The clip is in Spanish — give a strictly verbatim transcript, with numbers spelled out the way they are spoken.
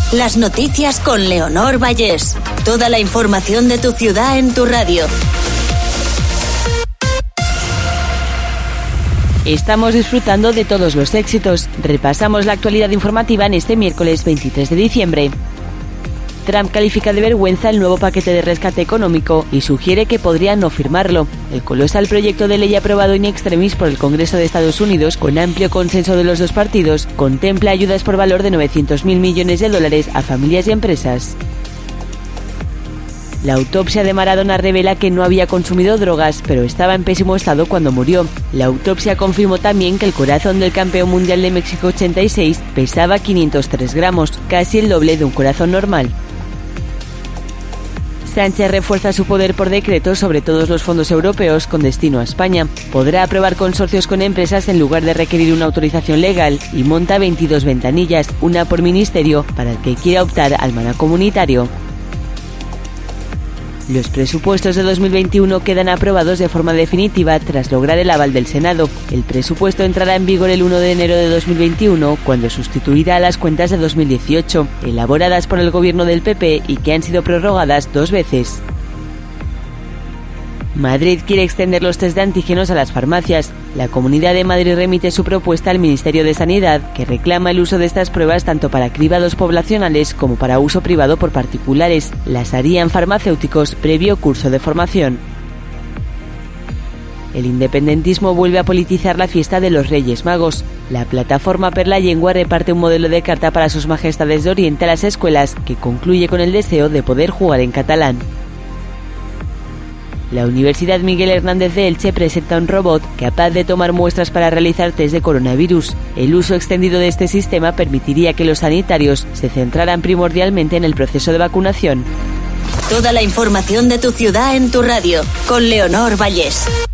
Las noticias con Leonor Vallés. Toda la información de tu ciudad en tu radio. Estamos disfrutando de todos los éxitos. Repasamos la actualidad informativa en este miércoles veintitrés de diciembre. Trump califica de vergüenza el nuevo paquete de rescate económico y sugiere que podría no firmarlo. El colosal proyecto de ley aprobado in extremis por el Congreso de Estados Unidos, con amplio consenso de los dos partidos, contempla ayudas por valor de novecientos mil millones de dólares a familias y empresas. La autopsia de Maradona revela que no había consumido drogas, pero estaba en pésimo estado cuando murió. La autopsia confirmó también que el corazón del campeón mundial de México ochenta y seis pesaba quinientos tres gramos, casi el doble de un corazón normal. Sánchez refuerza su poder por decreto sobre todos los fondos europeos con destino a España. Podrá aprobar consorcios con empresas en lugar de requerir una autorización legal y monta veintidós ventanillas, una por ministerio, para el que quiera optar al maná comunitario. Los presupuestos de dos mil veintiuno quedan aprobados de forma definitiva tras lograr el aval del Senado. El presupuesto entrará en vigor el uno de enero de dos mil veintiuno, cuando sustituirá a las cuentas de dos mil dieciocho, elaboradas por el gobierno del P P y que han sido prorrogadas dos veces. Madrid quiere extender los test de antígenos a las farmacias. La Comunidad de Madrid remite su propuesta al Ministerio de Sanidad, que reclama el uso de estas pruebas tanto para cribados poblacionales como para uso privado por particulares. Las harían farmacéuticos previo curso de formación. El independentismo vuelve a politizar la fiesta de los Reyes Magos. La plataforma Per la Llengua reparte un modelo de carta para sus majestades de Oriente a las escuelas, que concluye con el deseo de poder jugar en catalán. La Universidad Miguel Hernández de Elche presenta un robot capaz de tomar muestras para realizar test de coronavirus. El uso extendido de este sistema permitiría que los sanitarios se centraran primordialmente en el proceso de vacunación. Toda la información de tu ciudad en tu radio, con Leonor Vallés.